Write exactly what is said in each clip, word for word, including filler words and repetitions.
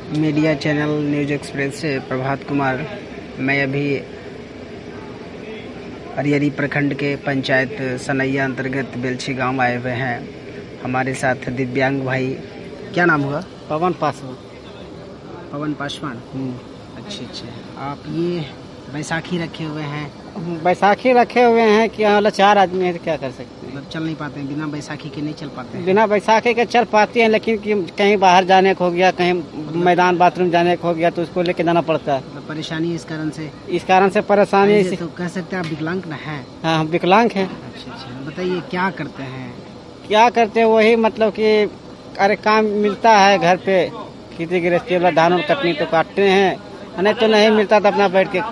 Media channel news express से प्रभात कुमार। मैं अभी अरियरी प्रखंड के पंचायत सनैया अंतर्गत बेलछी गांव आए हुए हैं। हमारे साथ दिव्यांग भाई, क्या नाम हुआ? पवन पासवान। पवन पासवान। अच्छे अच्छे। आप ये बैसाखी रखे हुए हैं? बैसाखी रखे हुए हैं कि यहाँ चार आदमी है तो क्या कर सकते हैं। मतलब चल नहीं पाते हैं, बिना बैसाखी के नहीं चल पाते हैं? बिना बैसाखी के चल पाते हैं, लेकिन कि कहीं बाहर जाने को हो गया, कहीं मैदान बाथरूम जाने को हो गया तो उसको लेके जाना पड़ता है। मतलब परेशानी इस कारण से इस कारण से परेशानी। तो कह सकते हैं आप विकलांग न हैं? हाँ, हम विकलांग हैं। अच्छा अच्छा। बताइए क्या करते हैं? क्या करते हैं वही मतलब कि अरे काम मिलता है घर पे, खेती गृहस्थी वाला धान और कटनी तो काटते हैं, नहीं तो नहीं मिलता तो अपना बैठ के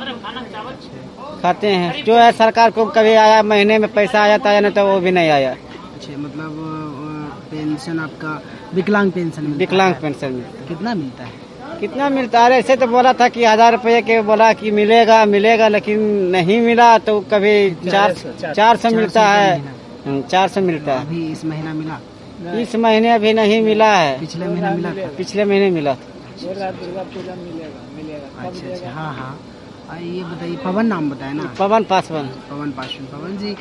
खाते हैं। जो है सरकार को कभी आया महीने में पैसा आया था, नहीं तो वो भी नहीं आया। अच्छा, मतलब पेंशन आपका विकलांग पेंशन मिलता विकलांग है? पेंशन मिलता है। कितना मिलता है? कितना मिलता है? ऐसे तो बोला था कि हजार रुपये के बोला कि मिलेगा मिलेगा, लेकिन नहीं मिला। तो कभी चार चार सौ मिलता है, चार सौ मिलता है। अभी इस महीना मिला? इस महीने अभी नहीं मिला है। पिछले महीने मिला था? पिछले महीने मिला था। दुर्गा पूजा मिलेगा मिलेगा। अच्छा अच्छा। हाँ हाँ। ये बताइए, पवन नाम बताए ना? पवन पासवान। पवन पासवान। पवन जी,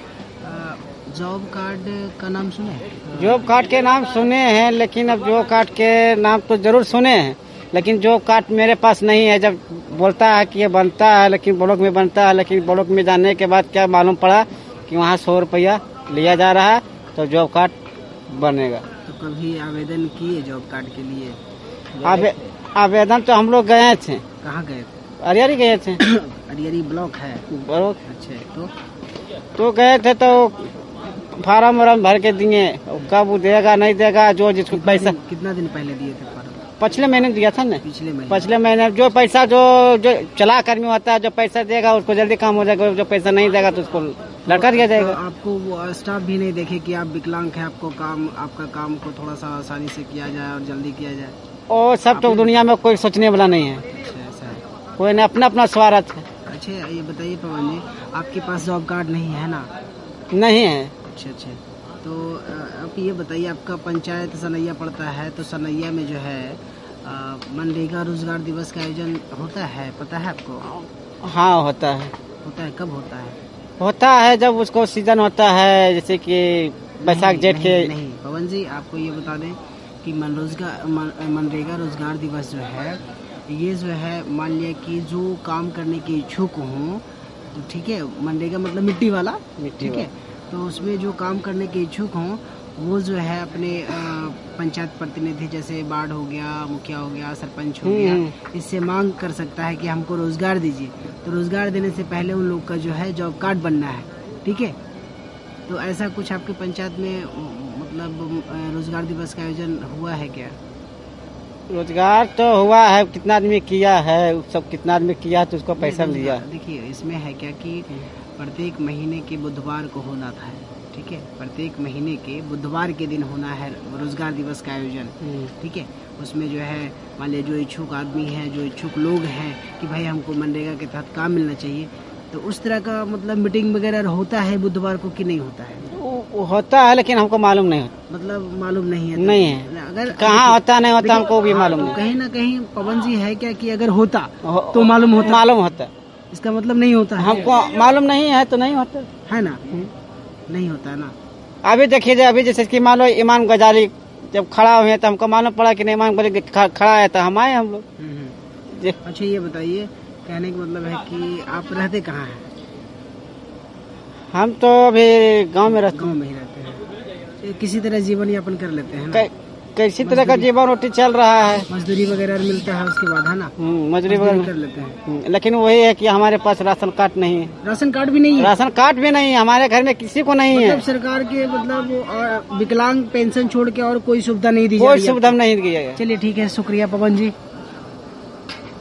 जॉब कार्ड का नाम सुने? जॉब कार्ड के नाम सुने हैं, लेकिन अब जॉब कार्ड के नाम तो जरूर सुने हैं, लेकिन जॉब कार्ड मेरे पास नहीं है। जब बोलता है कि ये बनता है, लेकिन ब्लॉक में बनता है, लेकिन ब्लॉक में जाने के बाद क्या मालूम पड़ा कि वहाँ सौ रुपया लिया जा रहा है तो जॉब कार्ड बनेगा। तो कभी आवेदन किए जॉब कार्ड के लिए? आवे, आवेदन तो हम लोग गए थे। कहाँ गए थे? अरियरी गए थे। अरियरी ब्लॉक है? ब्लॉक। अच्छा। तो तो गए थे तो फार्म वार्म भर के दिए, कब वो देगा नहीं देगा, जो जिसको पैसा। कितना दिन पहले दिए थे फार्म? पिछले महीने दिया था ना। पिछले महीने? पिछले महीने। जो पैसा जो जो चला कर्मी होता है, जो पैसा देगा उसको जल्दी काम हो जाएगा, जो पैसा नहीं देगा तो उसको लड़का दिया जाएगा। तो आपको वो स्टाफ भी नहीं देखे कि आप विकलांग हैं, आपको काम आपका काम को थोड़ा सा आसानी से किया जाए और जल्दी किया जाए? और सब तो दुनिया में कोई सोचने वाला नहीं है। अच्छा, ऐसा है? कोई ने अपना अपना स्वार्थ है। अच्छा, ये बताइए पवन जी, आपके पास जॉब कार्ड नहीं है ना? नहीं है। अच्छा अच्छा। तो आप ये बताइए, आपका पंचायत सनैया पड़ता है, तो सनैया में जो है मनरेगा रोजगार दिवस का आयोजन होता है, पता है आपको? हाँ, होता है। होता है? कब होता है? होता है जब उसको सीजन होता है, जैसे कि बैसाख जेठ के। नहीं पवन जी, आपको ये बता दें कि मनरोजगार मनरेगा रोजगार दिवस जो है, ये जो है मान लिया कि जो काम करने के इच्छुक हों, तो ठीक है, मनरेगा मतलब मिट्टी वाला, ठीक है, तो उसमें जो काम करने के इच्छुक हों वो जो है अपने पंचायत प्रतिनिधि, जैसे वार्ड हो गया, मुखिया हो गया, सरपंच हो गया, इससे मांग कर सकता है कि हमको रोजगार दीजिए। तो रोजगार देने से पहले उन लोग का जो है जॉब कार्ड बनना है, ठीक है। तो ऐसा कुछ आपके पंचायत में मतलब रोजगार दिवस का आयोजन हुआ है क्या? रोजगार तो हुआ है, कितना आदमी किया है, सब कितना आदमी किया है तो उसको पैसा लिया। देखिए, इसमें है क्या कि प्रत्येक महीने के बुधवार को होना था, ठीक है, प्रत्येक महीने के बुधवार के दिन होना है रोजगार दिवस का आयोजन, ठीक है। उसमें जो है मान लीजिए जो इच्छुक आदमी है, जो इच्छुक लोग हैं कि भाई हमको मनरेगा के तहत काम मिलना चाहिए, तो उस तरह का मतलब मीटिंग वगैरह होता है बुधवार को कि नहीं होता है? वो होता है, लेकिन हमको मालूम नहीं होता। मतलब मालूम नहीं है? नहीं है। अगर कहाँ होता नहीं होता हमको भी मालूम नहीं। कहीं ना कहीं पवन जी है क्या कि अगर होता तो मालूम होता? मालूम होता। इसका मतलब नहीं होता है? हमको मालूम नहीं है तो नहीं होता है ना? नहीं होता है ना? अभी देखिए, अभी जैसे कि मान लो इमाम गजाली जब खड़ा हुए तो हमको मालूम पड़ा कि नहीं, इमाम गजाली खड़ा है तो हम आए हम लोग। अच्छा, ये बताइए, कहने का मतलब है कि आप रहते कहाँ हैं? हम तो अभी गांव में रहते गांव में ही रहते हैं। किसी तरह जीवन यापन कर लेते हैं ना? किसी तरह का जीवन रोटी चल रहा है। मजदूरी वगैरह मिलता है उसके बाद, है ना? मजदूरी वगैरह कर लेते हैं, लेकिन वही है कि हमारे पास राशन कार्ड नहीं है। राशन कार्ड भी नहीं है? राशन कार्ड भी नहीं है हमारे घर में, किसी को नहीं है। मतलब सरकार के मतलब विकलांग पेंशन छोड़ के और कोई सुविधा नहीं दी? कोई सुविधा नहीं दी है। चलिए ठीक है, शुक्रिया पवन जी।